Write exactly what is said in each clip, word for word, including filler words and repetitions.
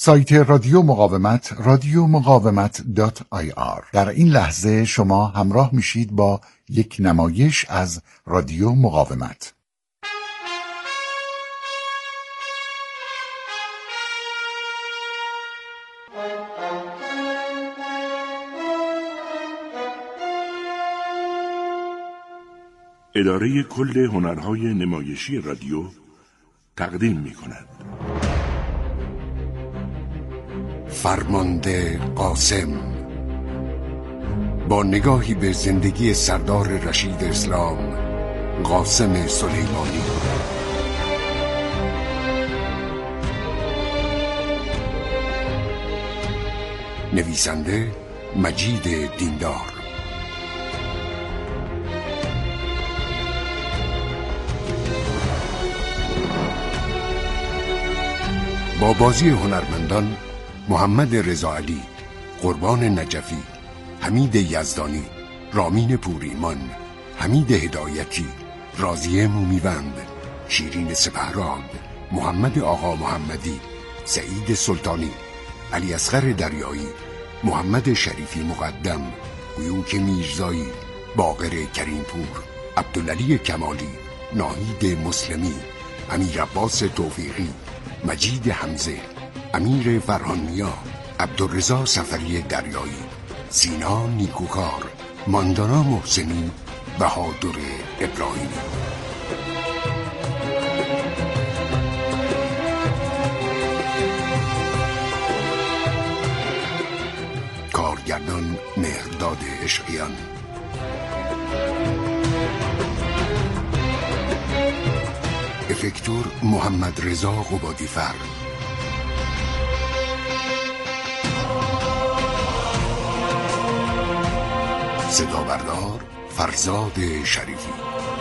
سایت رادیو مقاومت رادیو مقاومت دات آی آر. در این لحظه شما همراه میشید با یک نمایش از رادیو مقاومت. اداره کل هنرهای نمایشی رادیو تقدیم می کند فرمانده قاسم، با نگاهی به زندگی سردار رشید اسلام قاسم سلیمانی. نویسنده مجید دیندار. با بازی هنرمندان محمد رضا علی، قربان نجفی، حمید یزدانی، رامین پوریمان، حمید هدایتی، راضیه مومیوند، شیرین سپهراد، محمد آقا محمدی، سعید سلطانی، علی اصغر دریایی، محمد شریفی مقدم، گیوک میرزایی، باقر کریمپور، عبدالعلی کمالی، ناهید مسلمی، امیر عباس توفیقی، مجید حمزه، امیر فرهانیا، عبدالرضا سفری دریایی، سینا نیکوکار، ماندانا محسنی، بهادر ابراهیمی. کارگردان مهرداد عشقیان. افکتور محمد رضا قبادیفر. صدا بردار فرزاد شریفی.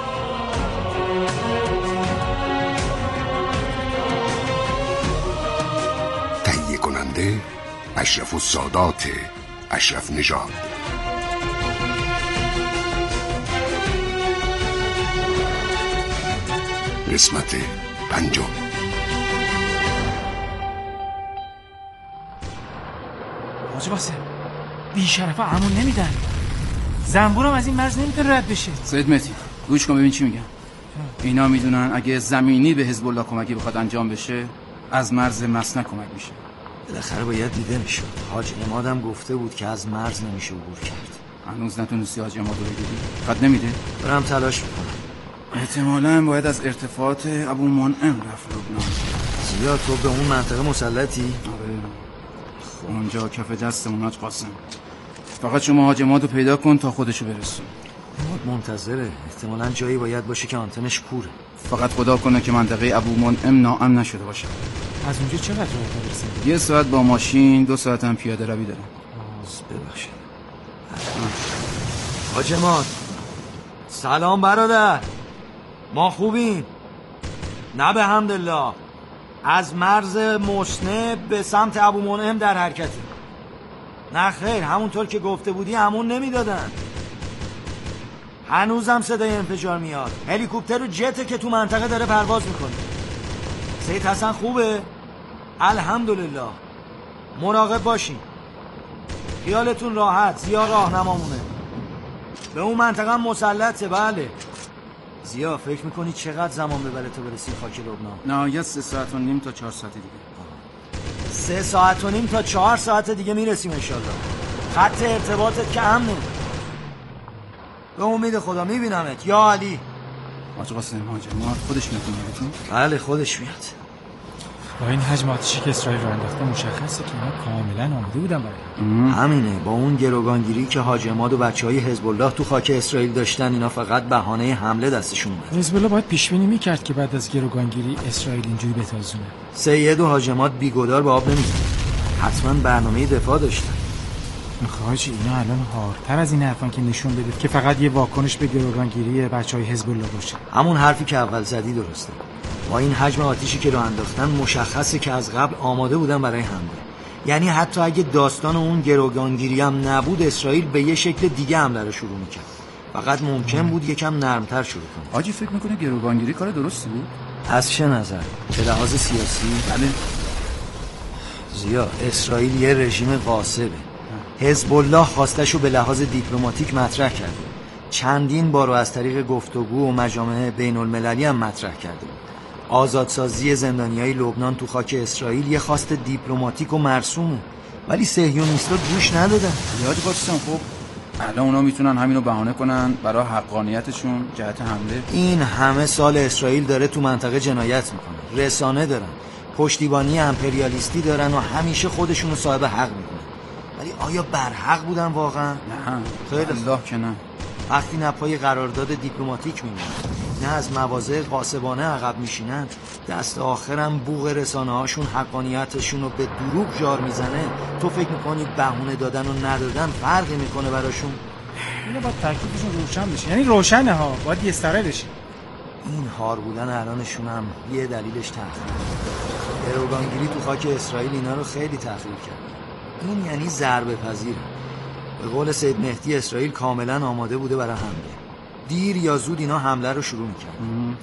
تهیه کننده اشرف السادات اشرف نژاد. قسمت پنجم. حاج قاسم، بی شرفا همون نمیدن. زنبورم از این مرز نمیتونه رد بشه. سید مهدی گوش کن ببین چی میگم. اینا میدونن اگه زمینی به حزب الله کمکی بخواد انجام بشه از مرز مسنک کمک میشه. بالاخره باید دیده میشد. حاج امادم گفته بود که از مرز نمیشه عبور کرد. هنوز نتونستی حاج اماد رو بگیری؟ فقط نمیده؟ دارم تلاش میکنم. احتمالاً باید از ارتفاعات ابو منعم رفت لبنان. زیاد تو به اون منطقه مسلطی؟ آره اونجا کف دستمون حاج قاسم. فقط شما حاج اماد رو پیدا کن تا خودشو برسون. اماد منتظره. احتمالاً جایی باید باشه که آنتنش کوره. فقط خدا کنه که منطقه ابو منعم ناامن نشده باشه. از اونجا چقدر راه برسیم؟ یه ساعت با ماشین، دو ساعت هم پیاده روی داره. آز ببخشید. حاج اماد سلام برادر، ما خوبیم؟ نه به حمدالله. از مرز مسنه به سمت ابو منعم در حرکتی. نه خیر، همونطور که گفته بودی همون نمیدادن. هنوزم صدای انفجار میاد. هلیکوپتر و جته که تو منطقه داره پرواز میکنه. سید حسن خوبه؟ الحمدلله. مراقب باشین، خیالتون راحت. زیا راهنمامونه. به اون منطقه هم مسلطه. بله. زیا فکر میکنی چقدر زمان ببره تا برسی خاک لبنان؟ نه یه سه ساعت و نیم تا چهار ساعت دیگه. سه ساعت و نیم تا چهار ساعت دیگه میرسیم انشالله. خط ارتباطت که امنه. به امید خدا میبینمت یا علی. حاج قاسم حاج اماد خودش میاد بهتون؟ بله خودش میاد. با این حجم آتشی که اسرائیل رو انداخته مشخصه که اینا کاملا آماده بودن برای. همینه. با اون گروگانگیری که حاج اماد و بچهای حزب الله تو خاک اسرائیل داشتن، اینا فقط بهانه حمله دستشون اومد. حزب الله باید پیش بینی میکرد که بعد از گروگانگیری اسرائیل اینجوری بتازونه. سید و حاج اماد بیگدار به آب نمیزنن. حتما برنامه دفاع داشتن. حاجی اینا الان هارتر از این حرفان که نشون بدید که فقط یه واکنش به گروگانگیری بچهای حزب الله باشه. همون حرفی که اول زدی درسته. با این حجم آتیشی که رو انداختن مشخصه که از قبل آماده بودن برای حمله. یعنی حتی اگه داستان اون گروگانگیری هم نبود، اسرائیل به یه شکل دیگه حمله رو شروع میکرد. فقط ممکن بود یکم نرمتر شروع کنه. آجی فکر میکنه گروگانگیری کار درستی بود؟ از چه نظر؟ چه لحاظ سیاسی؟ بله. زیا اسرائیل یه رژیم غاصبه. حزب الله خواستشو به لحاظ دیپلماتیک مطرح کرده. چندین بار از طریق گفتگو و مجامع بین المللی هم مطرح کرده. آزادسازی زندانیای لبنان تو خاک اسرائیل یه خواست دیپلماتیک و مرسومه، ولی صهیونیست‌ها گوش ندادن. یادی قدسم خب الان اونا میتونن همینو بهانه کنن برای حقانیتشون جهت حمله. این همه سال اسرائیل داره تو منطقه جنایت میکنه، رسانه دارن، پشتیبانی امپریالیستی دارن و همیشه خودشونو صاحب حق میکنن، ولی آیا برحق بودن واقعا؟ نه خیلی الله که نه. وقتی نه پای قرارداد دیپلماتیک میمونن نه از مواضع غاصبانه عقب میشینن، دست آخرم بوق رسانه هاشون حقانیتشون رو به دروغ جار میزنه، تو فکر میکنی بهونه دادن و ندادن فرقی میکنه براشون؟ اینو باید تکلیفشون روشن بشه، یعنی روشنه ها، باید یه استره بشه. این هار بودن الانشون هم یه دلیلش تحقیل گروگانگیری تو خاک اسرائیل اینا رو خیلی تحقیل کرد. این یعنی ضربه پذیره. به قول سید مهدی اسرائیل کاملا آماده بوده برای حمله. دیر یا زود اینا حمله رو شروع میکرد.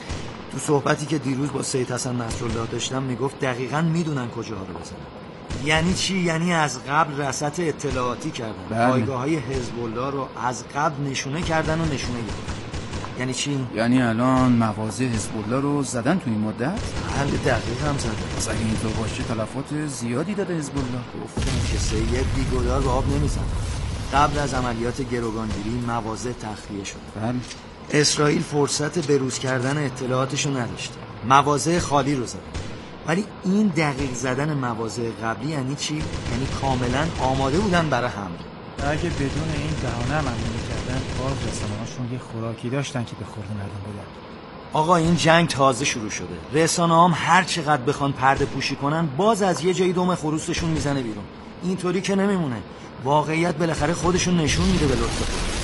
تو صحبتی که دیروز با سید حسن نصرالله داشتم میگفت دقیقاً میدونن کجاها رو بزنن. یعنی چی؟ یعنی از قبل رصد اطلاعاتی کردن، پایگاه‌های حزب الله رو از قبل نشونه کردن و نشونه گرفتن. یعنی چی؟ یعنی الان مواضع حزب الله رو زدن تو این مدت؟ حل دقیق هم زدن. پس اگه اینطور باشه تلفات زیادی داده حزب الله. گفتم که سید بیگدار به آب نمیزن. قبل از عملیات گروگانگیری مواضع تخلیه شد. بله. اسرائیل فرصت بروز کردن اطلاعاتشو نداشته، مواضع خالی رو زدن. ولی این دقیق زدن مواضع قبلی یعنی چی؟ یعنی کاملا آماده بودن برای حمله. اگه بدون این بهانه عمل می‌کردن باز رسانه‌هاشون یه خوراکی داشتن که به خورد مردم بدن. آقا این جنگ تازه شروع شده. رسانه‌هام هر چقدر بخوان پرده پوشی کنن باز از یه جایی دم خروسشون میزنه بیرون. اینطوری که نمیمونه. واقعیت بالاخره خودشون نشون میده به لطف خود.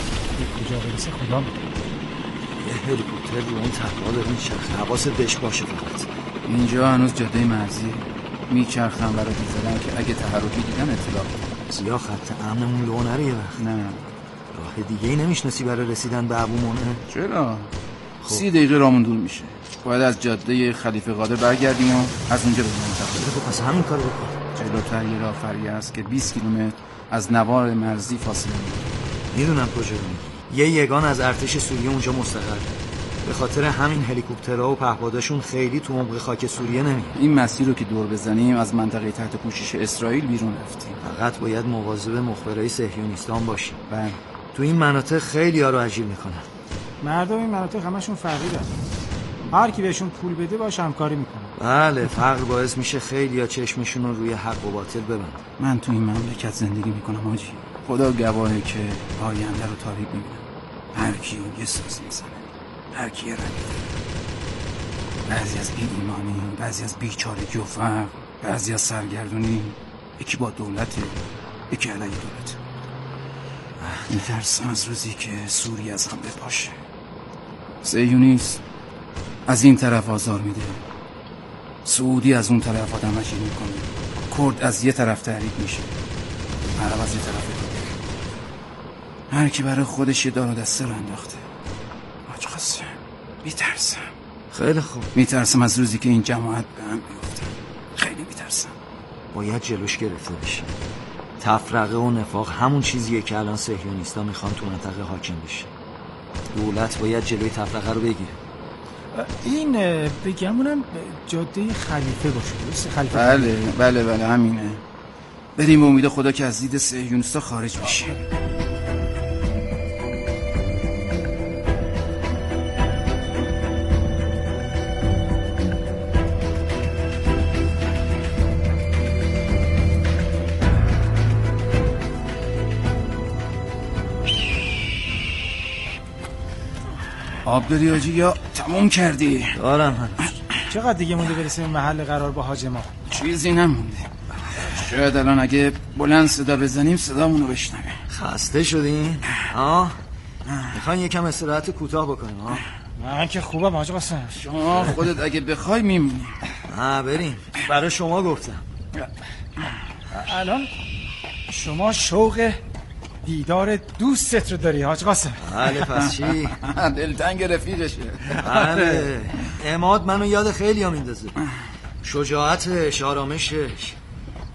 کجا برسه خدا میدونه. یه هلیکوپتر رو اون تپه‌ها داره میچرخه، حواست بهش باشه فقط. اینجا هنوز جاده مرزی میچرخن برای دیدن که اگه تحرکی دیدن اطلاع بدن. زیا خط امنمون لو نره یه وقت. نه راه دیگه ای نمیشناسی برای رسیدن به ابو منعم؟ چرا؟ خب. سی دقیقه رامون دور میشه. باید از جاده خلیفه قادر برگردیم و از اونجا بریم منطقه. خب پس همین کارو بکن. جلوتر یه راه فرعی است که بیست کیلومتر از نوار مرزی فاصله میگیره. میدونم کجا میگی. یه یگان از ارتش سوریه اونجا مستقر. به خاطر همین هلیکوپترها و پهپاداشون خیلی تو عمق خاک سوریه نمیاد. این مسیر رو که دور بزنیم از منطقه تحت پوشش اسرائیل بیرون رفتیم. فقط باید مواظب مخبرای صهیونیستان باشیم. بله. تو این مناطق خیلی ها رو اجیر میکنن. مردم این مناطق همشون فقیرن. هر کی بهشون پول بده باش همکاری میکنه. بله، فقر باعث میشه خیلی ها چشمشون رو روی حق و باطل ببندن. من تو این مملکت زندگی میکنم حاجی. خدا گواهه که آینده رو تاریک میبینم. هر کی یه ساز میزنه، هر کی یه رنگ داره. بعضی از بی ایمانی، بعضی از بیچارگی و فقر، بعضی از سرگردونی. یکی با دولته، یکی علیه دولته. میترسم از روزی که سوریه از هم بپاشه. صهیونیست از این طرف آزار میده، سعودی از اون طرف آدم اجیر میکنه، کرد از یه طرف تحریک میشه، عرب از یه طرف دیگه. هر کی برای خودش یه دار و دسته رو انداخته. حاج قاسم میترسم. خیلی خوب. میترسم از روزی که این جماعت به هم بیفتن. خیلی میترسم. باید جلوش گرفته بشه. تفرقه و نفاق همون چیزیه که الان صهیونیستا میخوان تو منطقه حاکم بشه. دولت باید جلوی تفرقه رو بگیره. این بگمونم جاده خلیفه باشه، درسته؟ خلیفه. بله بله بله همینه. بریم به امید خدا که از دید صهیونیستا خارج بشه. آب داری آجی یا تموم کردی؟ دارم هنوز. چقدر دیگه مونده برسیم محل قرار با حاج ما؟ چیزی نمونده. شاید الان اگه بلند صدا بزنیم صدامونو بشنوه. خسته شدین؟ آه؟ میخواین یکم استراحت کوتاه بکنیم ها؟ من که خوبم حاج قاسم. شما خودت اگه بخوای میمونی. نه بریم، برای شما گفتم. الان شما شوق دیدار دوستت رو داری حاج قاسم؟ بله پس چی؟ دلتنگ رفیقشه. بله، عماد منو یاد خیلی ها میندازه. شجاعتش، آرامشش.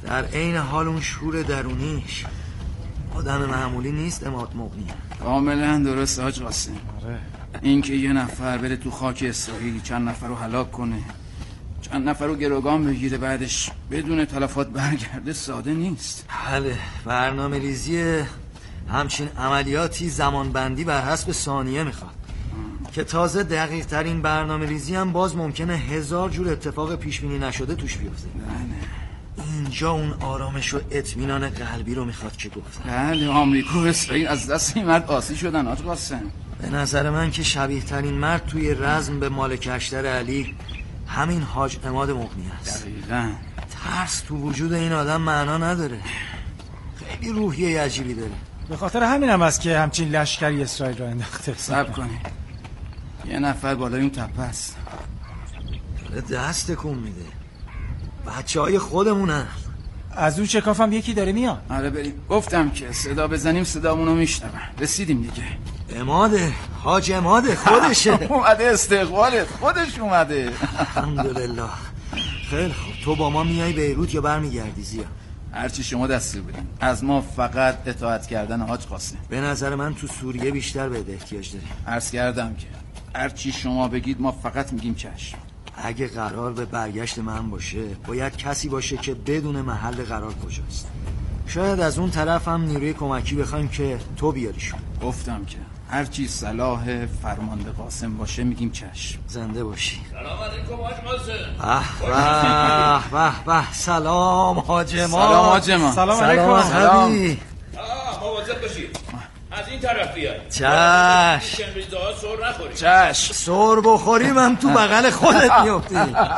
در عین حال اون شور درونیش آدم معمولی نیست. اماد مغنی کاملا درست حاج قاسم. آره. این که یه نفر بره تو خاک اسرائیل چند نفر رو هلاک کنه، چند نفر رو گروگان بگیره، بعدش بدون تلفات برگرده، ساده نیست. بله، برنامه ریزی همچین عملیاتی زمانبندی بر حسب ثانیه میخواد که تازه دقیق ترین برنامه ریزی هم باز ممکنه هزار جور اتفاق پیش بینی نشده توش بیفته. اینجا اون آرامش و اطمینان قلبی رو میخواد که گفتم. بله، آمریکا و اسرائیل از دست این مرد آسی شدن حاج قاسم. به نظر من که شبیه ترین مرد توی رزم به مالک اشتر علی همین حاج عماد مغنی است. دقیقاً. ترس تو وجود این آدم معنا نداره، خیلی روحیه عجیبی داره. به خاطر همین هم است که همچین لشکری اسرائیل را انداخته. صبر کنید، یه نفر بالای اون تپه است. دست تکون میده. بچه های خودمونن. از اون شکافم یکی داره میاد. آره بریم. گفتم که صدا بزنیم صدامونو میشنون. رسیدیم دیگه. عماده، حاج عماده خودشه. اومده استقبالت، خودش اومده. الحمدلله. خیلی خوب، تو با ما میای بیروت یا برمیگردی زیا؟ هرچی شما دستور بدین. از ما فقط اطاعت کردن حاج قاسم. به نظر من تو سوریه بیشتر بهت احتیاج داریم. عرض کردم که هرچی شما بگید ما فقط میگیم چشم. اگه قرار به برگشت من باشه باید کسی باشه که بدون محل قرار کجاست. شاید از اون طرف هم نیروی کمکی بخوایم که تو بیاریشون. گفتم که هرچی صلاح فرمانده قاسم باشه میگیم چشم. زنده باشی. سلام علیکم حاج قاسم. به به به به. سلام حاج ما. سلام حاج ما. سلام سلام علیکم. حبیبی. آه مواظب باشید، از این طرف بیاید. چش شنریزه ها سر نخورید. چشم. سر بخوریم هم تو بغل خودت میفتی.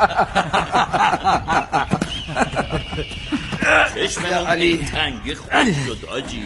چشممون علی تنگی خود شد آجی.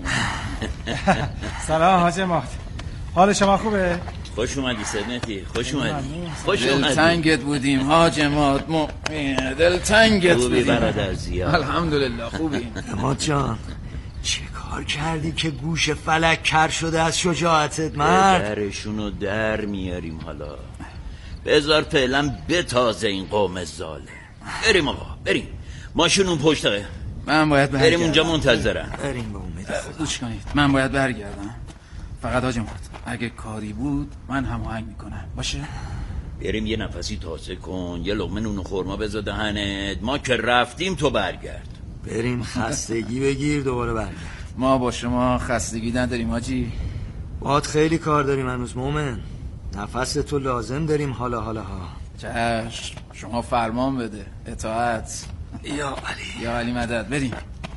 سلام حاج مات، حال شما خوبه؟ خوش اومدی سنتی، خوش اومدی. خوش اومدی. دلتنگت بودیم حاج مات، ما دلتنگت خوبی بودیم. برادر زیاد؟ الحمدلله خوبیم. اماد جان چه کار کردی که گوش فلک کر شده از شجاعتت مرد؟ درشونو در میاریم حالا. بذار فعلا بتازه این قوم ظالم. بریم آقا بریم، ماشین اون پشته. من باید برگردم. بریم اونجا منتظرم. بریم به امید خدا. گوش کنید، من باید برگردم. فقط حاج مات اگه کاری بود من هماهنگ میکنم باشه؟ بریم یه نفسی تازه کن، یه لقمه نون و خورما بذار دهنت، ما که رفتیم تو برگرد. بریم خستگی بگیر دوباره برگرد. ما با شما خستگی نداریم حاجی. باید خیلی کار داریم هنوز مومن. نفس تو لازم داریم حالا حالا ها. چشم، شما فرمان بده. اطاعت. یا علی یا علی مدد. بریم.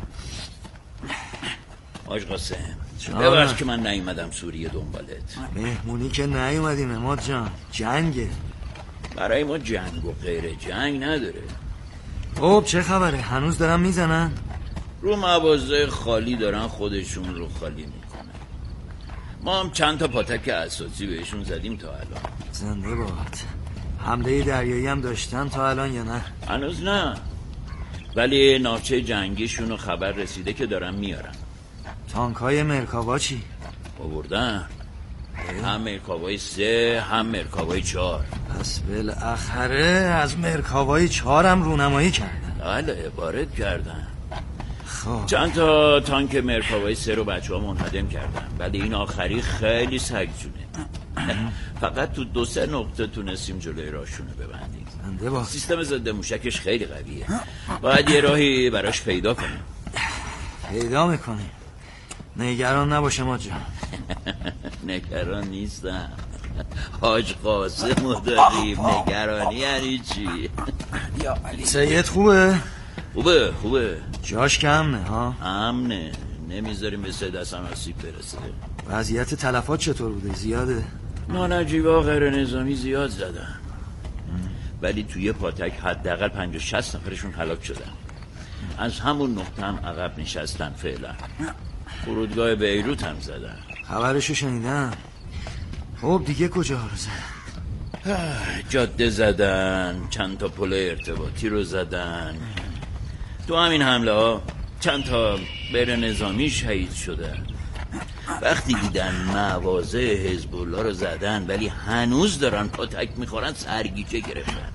حاج قاسم جان. ببخش که من نیومدم سوریه دنبالت. مهمونی که نیومدیم اماد جان، جنگه. برای ما جنگ و غیر جنگ نداره. خب چه خبره؟ هنوز دارن میزنن؟ رو مواضع خالی دارن خودشون رو خالی میکنن. ما هم چند تا پاتک اساسی بهشون زدیم تا الان. زنده باد. حمله دریایی هم داشتن تا الان یا نه؟ هنوز نه، ولی ناوچه جنگیشون رو خبر رسیده که دارن میارن. تانک های مرکاوا چی؟ آوردن، هم مرکاوای سه هم مرکاوای چهار. پس بالاخره از مرکاوای چهار هم رونمایی کردن. بله وارد کردن. خب چند تا تانک مرکاوای سه رو بچه ها منهدم کردن، ولی این آخری خیلی سگجونه. فقط تو دو سه نقطه تونستیم جلوی راشونه ببندیم. زنده باد. سیستم ضد موشکش خیلی قویه، باید یه راهی براش پیدا کنیم. پیدا میکنیم. نگران نباشه ما جان. نگران نیستم حاج قاسم داریم. نگرانی یعنی چی؟ یا علی. سید خوبه؟ خوبه خوبه، جاش کم نه ها؟ امنه، نمیذاریم به سه دست هم آسیب برسه. وضعیت تلفات چطور بوده؟ زیاده؟ نانجیبا غیر نظامی زیاد زدن، ولی توی پاتک حداقل پنجاه شصت نفرشون هلاک شدن. از همون نقطه هم عقب نشستن فعلا. فرودگاه بیروت هم زدن. خبرشو شنیدم. خب دیگه کجا رو زدن؟ جاده زدن، چند تا پل ارتباطی رو زدن. تو همین حمله ها چند تا غیر نظامی شهید شدن. وقتی دیدن مواضع حزب الله رو زدن ولی هنوز دارن پاتک میخورن، سرگیجه گرفتن.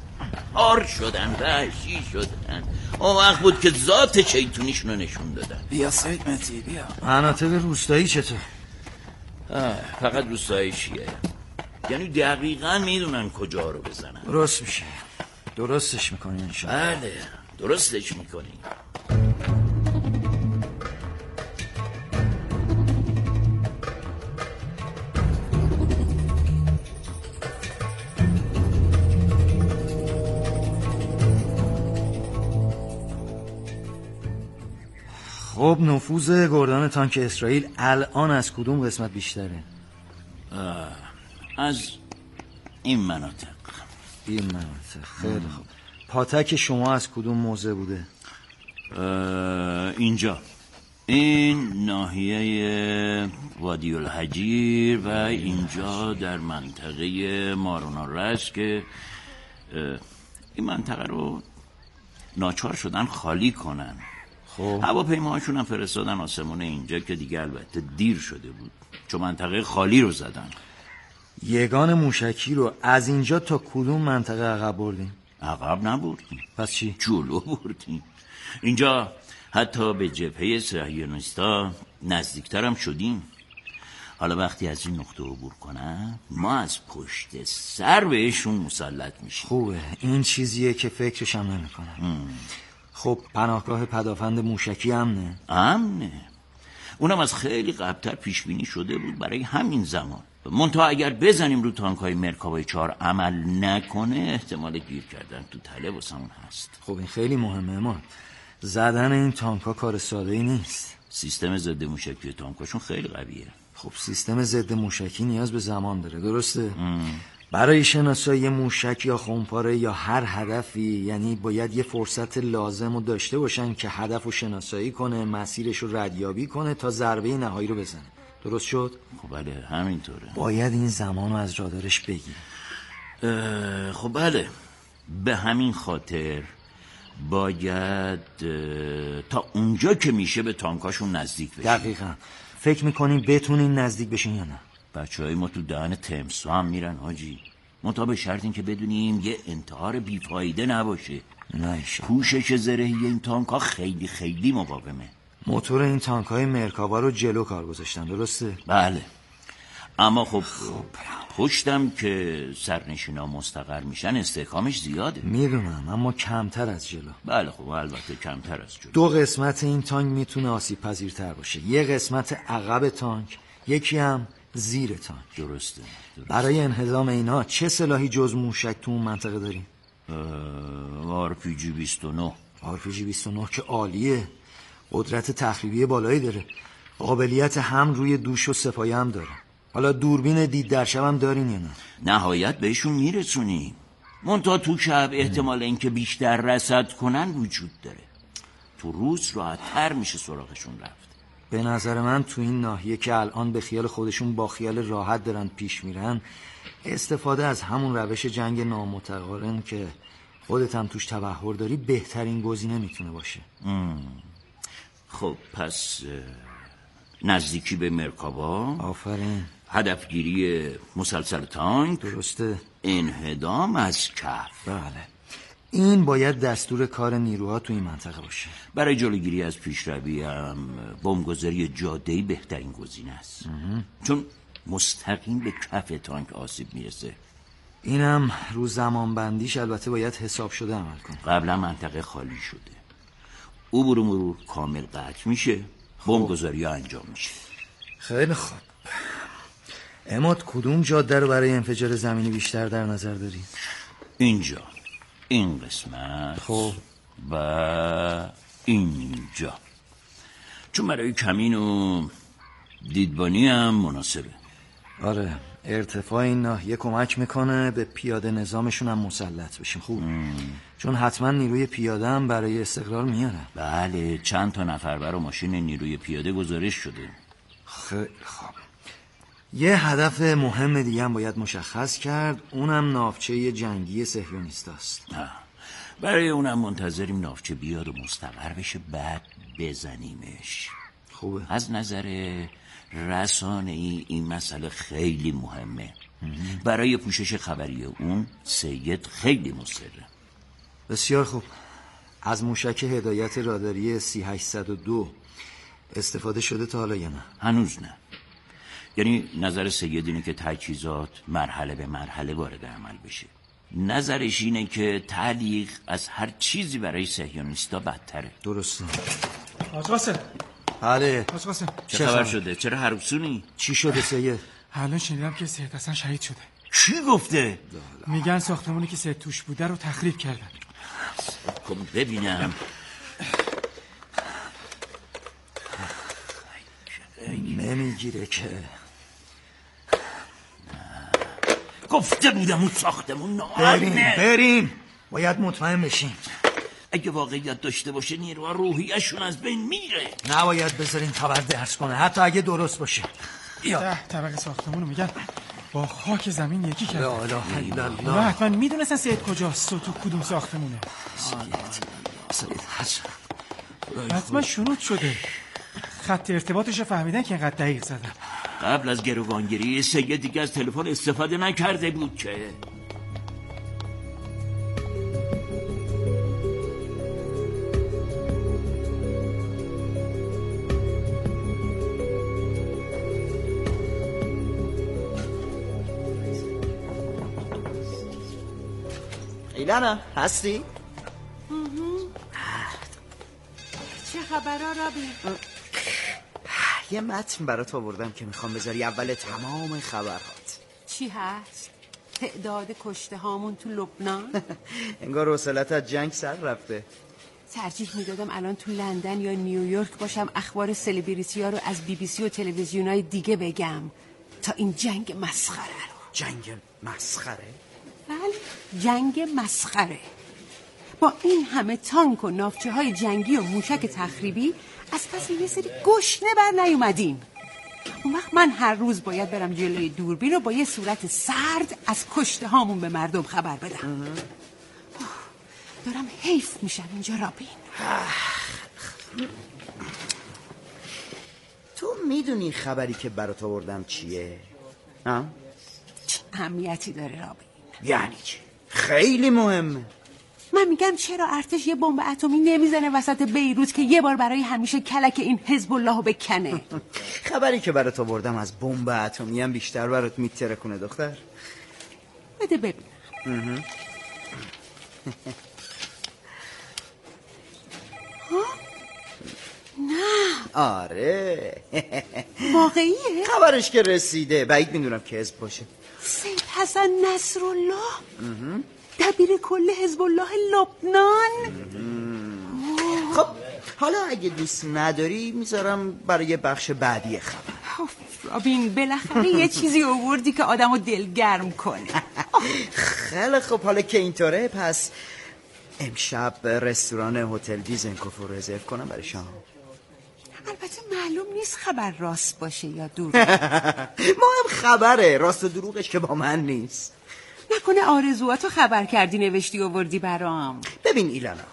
خار شدن، وحشی شدن. اون وقت بود که ذات شیطونیشون رو نشون دادن. بیا سید مهدی بیا. مناطق روستایی چطور؟ فقط روستایی شیعه، یعنی دقیقاً میدونن کجا رو بزنن. درست میشه، درستش میکنی انشاءالله. بله درستش میکنی. خب نفوذ گردان تانک اسرائیل الان از کدوم قسمت بیشتره؟ از این مناطق. این مناطق خیلی خوب. پاتک شما از کدوم موضع بوده؟ اینجا، این ناحیه وادی الحجیر و اینجا در منطقه مارونالرس که این منطقه رو ناچار شدن خالی کنن. خب هواپیماهاشون هم فرستادن آسمون اینجا که دیگه البته دیر شده بود، چون منطقه خالی رو زدن. یگان موشکی رو از اینجا تا کدوم منطقه عقب بردیم؟ عقب نبردیم. پس چی؟ جلو بردیم. اینجا حتی به جبهه صهیونیستا نزدیکتر هم شدیم. حالا وقتی از این نقطه عبور کنن ما از پشت سر بهشون مسلط میشیم. خوبه، این چیزیه که فکرش هم نمی کنم. خب پناهگاه پدافند موشکی امنه؟ امنه، اونم از خیلی قبلتر پیش بینی شده بود برای همین زمان. منتها اگر بزنیم رو تانکای مرکاوای چهار عمل نکنه احتمال گیر کردن تو تله واسمون هست. خب این خیلی مهمه امان. زدن این تانکا کار ساده ای نیست. سیستم ضد موشکی تانکاشون خیلی قویه. خب سیستم ضد موشکی نیاز به زمان داره، درسته؟ ام. برای شناسایی موشک یا خونپاره یا هر هدفی یعنی باید یه فرصت لازم رو داشته باشن که هدف رو شناسایی کنه، مسیرش رو ردیابی کنه تا ضربه نهایی رو بزنه. درست شد؟ خب بله همینطوره. باید این زمان رو از رادارش بگیر. خب بله، به همین خاطر باید تا اونجا که میشه به تانکاشون نزدیک بشیم. دقیقاً. فکر میکنین بتونین نزدیک بشین یا نه؟ بچه های ما تو دهن تمسا هم میرن حاجی، منتها به شرط این که بدونیم یه انتحار بیفایده نباشه. نه پوشش زرهی این تانک ها خیلی خیلی مقاومه. موتور این تانک های مرکاوا رو جلو کار گذاشتن، درسته؟ بله، اما خب, خب پشتم که سرنشینا مستقر میشن استحکامش زیاده. میدونم، اما کمتر از جلو. بله خب البته کمتر از جلو. دو قسمت این تانک میتونه آسیب پذیرتر باشه، یه قسمت عقب تانک، یکی هم زیر تانک. درسته, درسته. برای انهضام اینا چه سلاحی جز موشک تو اون منطقه داریم؟ آر پی جی بیست و نه. آر پی جی بیست و نه که عالیه، قدرت تخریبی بالایی داره، قابلیت هم روی دوش و سپایه هم داره. حالا دوربین دید در شب هم دارین یا نه؟ نهایت بهشون میرسونیم، منتها تو شب احتمال اینکه بیشتر رصد کنن وجود داره. تو روز راحت‌تر میشه سراغشون رفت. به نظر من تو این ناحیه که الان به خیال خودشون با خیال راحت دارن پیش میرن، استفاده از همون روش جنگ نامتقارن که خودت هم توش تبحر داری بهترین گزینه میتونه باشه. ام. خب پس نزدیکی به مرکاوا، آفرین، هدفگیری مسلسل تانک، درسته، انهدام از کف. بله، این باید دستور کار نیروها تو این منطقه باشه. برای جلوگیری از پیشروی هم بمبگذاری جاده‌ای بهترین گزینه است، چون مستقیم به کف تانک آسیب میرسه. اینم رو زمان بندیش البته باید حساب شده عمل کنه. قبلا منطقه خالی شده، عبور و مرور کامل قطع میشه، بمبگذاری انجام میشه. خیلی خوب. عماد کدوم جاده رو برای انفجار زمینی بیشتر در نظر داری؟ اینجا، این قسمت، خب و اینجا، چون برای کمین و دیدبانی هم مناسبه. آره، ارتفاع این ناحیه کمک میکنه به پیاده نظامشون هم مسلط بشیم. خوب ام. چون حتما نیروی پیاده هم برای استقرار میاره. بله، چند تا نفر برای ماشین نیروی پیاده گزارش شده. خیلی خوب. یه هدف مهم دیگه هم باید مشخص کرد، اونم ناوچه جنگی صهیونیستاست. برای اونم منتظریم ناوچه بیاد و مستقر بشه، بعد بزنیمش. خوبه. از نظر رسانه‌ای این مسئله خیلی مهمه. برای پوشش خبری اون سید خیلی مصره. بسیار خوب. از موشک هدایت راداری سی هشتصد و دو استفاده شده تا حالا یا نه؟ هنوز نه. یعنی نظر سید اینه که تجهیزات مرحله به مرحله وارد عمل بشه. نظرش اینه که تعلیق از هر چیزی برای صهیونیستا بدتره. درسته. حاج قاسم. بله. حاج قاسم. چه خبر شده؟ چرا حروفسونی؟ چی شده سید؟ الان شنیدم که سید حسن شهید شده. کی گفته؟ میگن ساختمونی که سید توش بوده رو تخریب کردن. کن ببینم. نمیگیره که. گفته بودم اون ساختمون بریم نامرده. بریم باید مطمئن بشیم. اگه واقعیت داشته باشه نیروها روحیشون از بین میره. نباید بذاریم خبر درس کنه حتی اگه درست باشه. ده طبقه ساختمونو میگن با خاک زمین یکی کرد. لا اله الا و الله. حتما میدونستن سید کجاست و تو کدوم ساختمونه. سید حسن حتما شنود شده. خط ارتباطش فهمیدن که اینقدر دقیق زدن. قبل از گروگانگیری سید دیگه از تلفن استفاده نکرده بود که. ایلانا هستی؟ چه خبرها رابین؟ یه متن برات آوردم که میخوام بذاری اول تمام خبرات. چی هست؟ تعداد کشته هامون تو لبنان؟ انگار حوصله‌ت از جنگ سر رفته. ترجیح میدادم الان تو لندن یا نیویورک باشم اخبار سلبریتی ها رو از بی بی سی و تلویزیون های دیگه بگم تا این جنگ مسخره رو. جنگ مسخره؟ بله جنگ مسخره. با این همه تانک و نافچه های جنگی و موشک تخریبی از پس یه سری گشنه بر نیومدیم. اون وقت من هر روز باید برم جلوی دوربین رو با یه صورت سرد از کشته هامون به مردم خبر بدم. دارم حیف میشم اینجا رابین. تو میدونی خبری که برات آوردم چیه؟ ها؟ چه اهمیتی داره رابین؟ یعنی چی؟ خیلی مهمه. من میگم چرا ارتش یه بمب اتمی نمیزنه وسط بیروت که یه بار برای همیشه کلک این حزب الله رو بکنه؟ خبری که برات آوردم از بمب اتمی هم بیشتر برات میترکونه دختر. بده ببینم. نه آره واقعیه؟ خبرش که رسیده بعید میدونم که حزب باشه. سید حسن نصرالله دبیر کل حزب الله لبنان. خب حالا اگه دوست نداری میذارم برای بخش بعدی خبر. رابین بالاخره یه چیزی آوردی که آدمو دلگرم کنه. خیلی خب حالا که اینطوره پس امشب رستوران هتل دیزنکوف رو رزرو کنم برای شام. البته معلوم نیست خبر راست باشه یا دروغ. مهم خبره، راست و دروغش که با من نیست. نکنه آرزواتو خبر کردی نوشتی آوردی برام. ببین ایلانا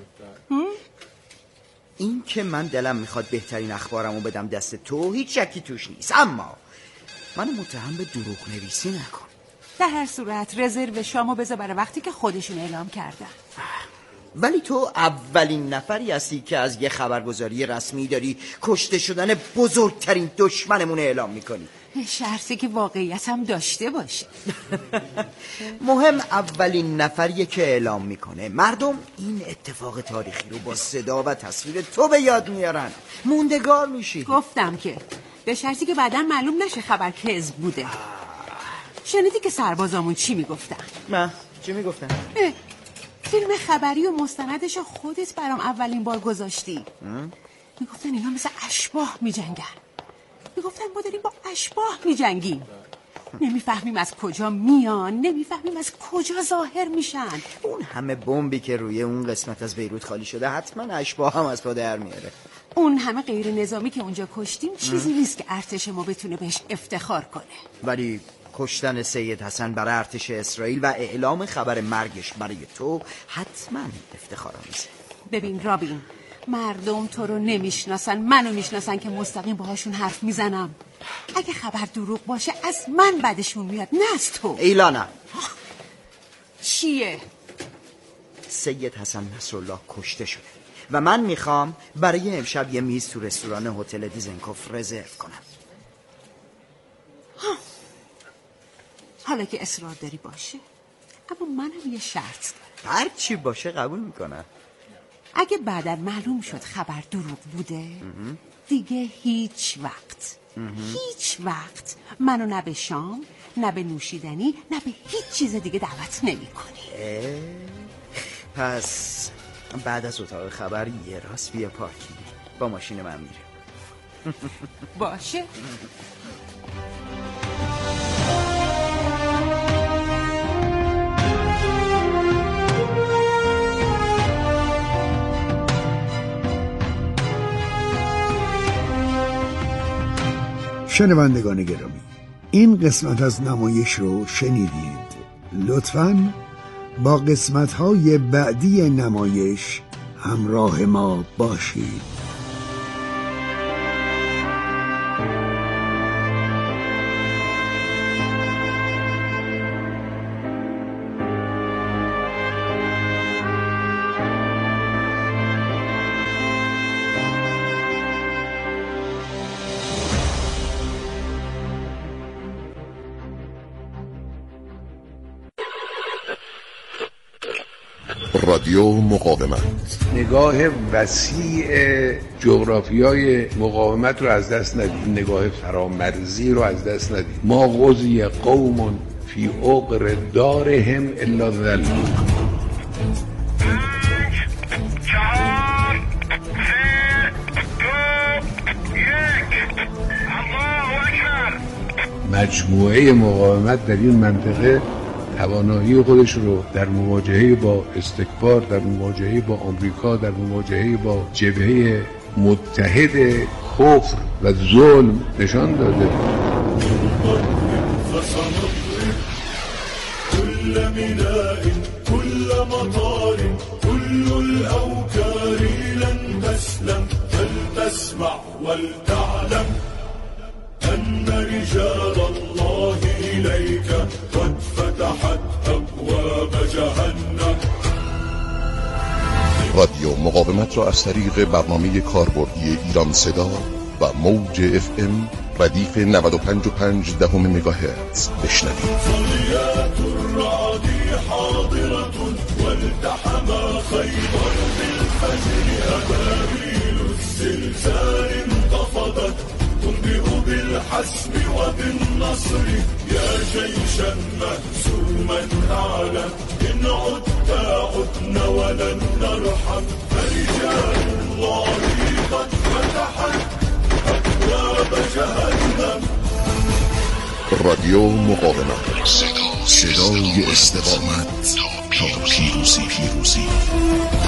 این که من دلم میخواد بهترین اخبارمو بدم دست تو هیچ شکی توش نیست، اما من متهم به دروغ نویسی نکن. در هر صورت رزرو شامو بذار برای وقتی که خودشون اعلام کردن. ولی تو اولین نفری هستی که از یه خبرگزاری رسمی داری کشته شدن بزرگترین دشمنمون اعلام میکنی. شرطی که واقعیت هم داشته باشه. مهم اولین نفریه که اعلام میکنه. مردم این اتفاق تاریخی رو با صدا و تصویر تو به یاد میارن، موندگار میشی. گفتم که به شرطی که بعداً معلوم نشه خبر کذب بوده. شنیدی که سربازامون چی میگفتن؟ نه چی میگفتن؟ فیلم خبری و مستندشو خودت برام اولین بار گذاشتی. میگفتن اینا مثل اشباح میجنگن. میگفتن ما داریم با اشباح میجنگیم. نمیفهمیم از کجا میان، نمیفهمیم از کجا ظاهر میشن. اون همه بمبی که روی اون قسمت از بیروت خالی شده حتما اشباح هم از پا در میاره. اون همه غیر نظامی که اونجا کشتیم چیزی نیست که ارتش ما بتونه بهش افتخار کنه. ولی کشتن سید حسن برای ارتش اسرائیل و اعلام خبر مرگش برای تو حتما افتخارآمیزه. ببین رابین، مردم تو رو نمیشناسن، منو میشناسن که مستقیم باهاشون حرف میزنم. اگه خبر دروغ باشه از من بدشون میاد، نه از تو. ایلانا چیه؟ سید حسن نصرالله کشته شده و من میخوام برای امشب یه میز تو رستوران هتل دیزنکوف رزرو کنم. حالا که اصرار داری باشه، اما منم یه شرط دارم. هر چی باشه قبول میکنم. اگه بعداً معلوم شد خبر دروغ بوده دیگه هیچ وقت هیچ وقت منو نه به شام، نه به نوشیدنی، نه به هیچ چیز دیگه دعوت نمی کنی. پس بعد از اتاق خبر یه راست بیا پارکینگ، با ماشین من میرم. باشه. شنوندگان گرامی، این قسمت از نمایش رو شنیدید. لطفاً با قسمت‌های بعدی نمایش همراه ما باشید. رادیو مقاومت، نگاه وسیع جغرافیای مقاومت رو از دست ندید، نگاه فرامرزی رو از دست ندید. ما غزی قوم فی عقر دارهم الا ذل. مجموعه مقاومت در این منطقه توانایی خودش رو در مواجهه با استکبار، در مواجهه با آمریکا، در مواجهه با جبهه متحد کفر و ظلم نشان داده. كل ميناء كل مطار كل الأوكار لن تسلم فلتسمع ولتعلم أن رجال الله إليك قد فتحت أبواب جهنم. رادیو مقاومت را از طریق برنامه کاربردی ایران صدا و موج اف ام ردیف نود و پنج و پنج دهم مگاهرتز بشنوید. صليات الرعد حاضرة والتحم خيبر بالفجر أبابيل الزلزال انتفضت تنبئ بالحسم وبالنصر يا جيشا مهزوما أعلم إن عدت عدنا ولن نرحم فرجال الله قد فتحت أبواب جهنم. رادیو مقاومت، صدای استقامت تا پیروزی پیروزی.